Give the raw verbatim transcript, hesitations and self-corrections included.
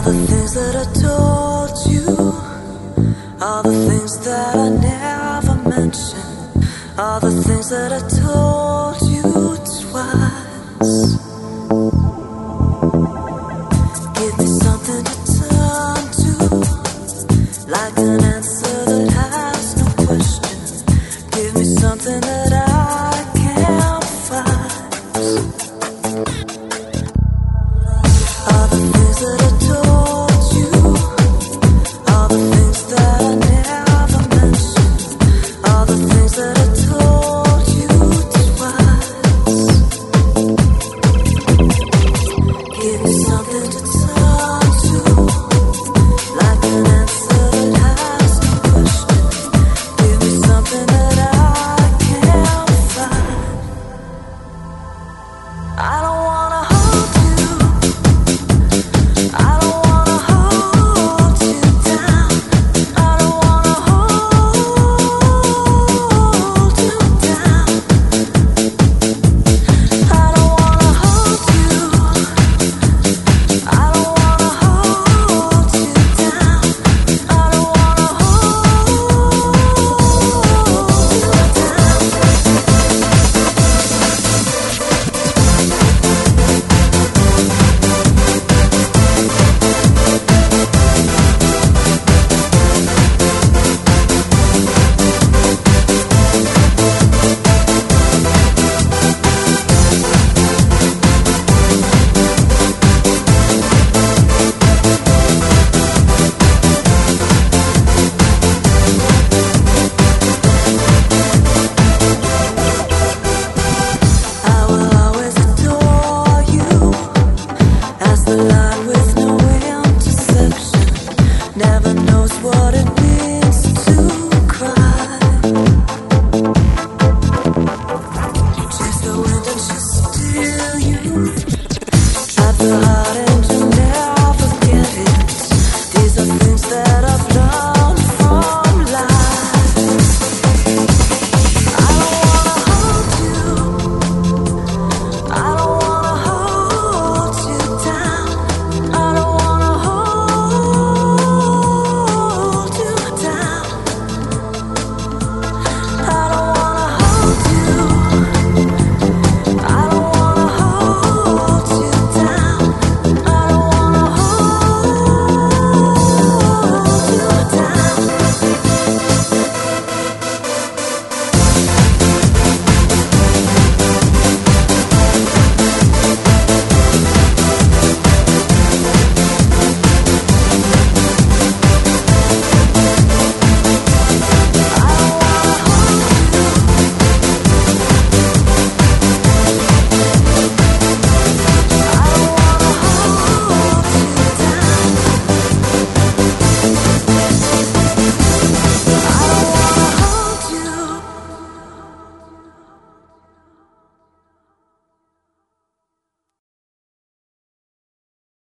the things that I told you, all the things that I never mentioned, all the things that I told you twice. Give me something to turn to, like an answer that has no question. Give me something that I can't find. All the things that I told you, all the things that I never mentioned, all the things that I told you twice. Give me something to